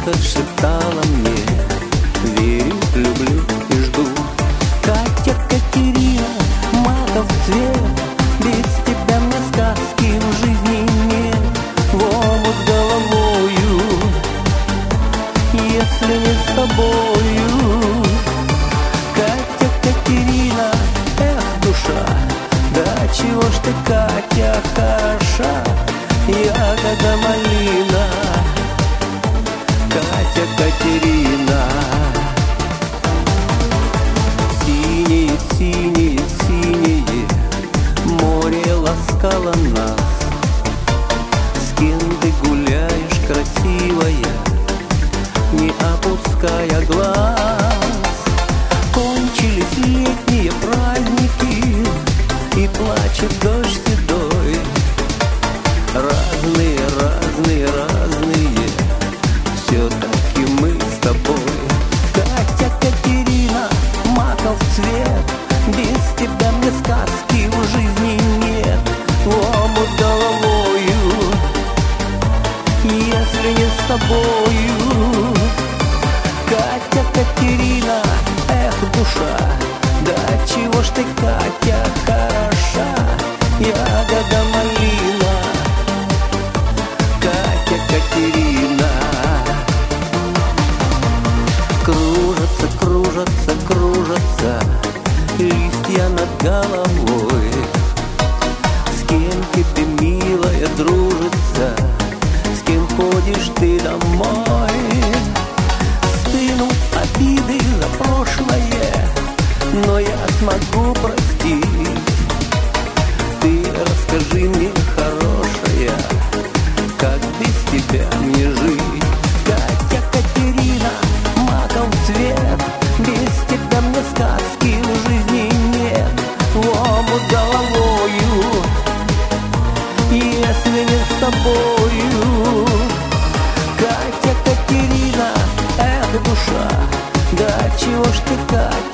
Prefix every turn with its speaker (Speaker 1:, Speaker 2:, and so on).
Speaker 1: тихо шептала мне: верю, люблю и жду. Катя, Катерина, маков цвет, без тебя мне сказки в жизни нет. В омут головою, если не с тобою. Катя, Катерина, эх, душа, да чего ж ты, Катя, хороша, ягода малина. Катя, Катерина. Синее, синее, синее море ласкало нас. С кем ты гуляешь, красивая, не опуская глаз? Кончились летние праздники, и плачет дождь седой. Разные, разные, разные, все-таки мы с тобой. Катя, Катерина, маков цвет, без тебя мне сказки в жизни нет. В омут головою, если не с тобою. Катя, Катерина, эх, душа, да чего ж ты, Катя, хороша, ягода малина. Катя, Катерина. Кружатся, кружатся, кружатся листья над головой. С кем тебе, милая, дружится, с кем ходишь ты домой? Стынут обиды за прошлое, но я смогу простить. Ты расскажи мне, хорошая, как без тебя мне жить? Катя, Катерина, маков цвет, без тебя мне сказки в жизни нет. В омут головою, если не с тобою. Катя, Катерина, эх, душа, да чего ж ты, Катя,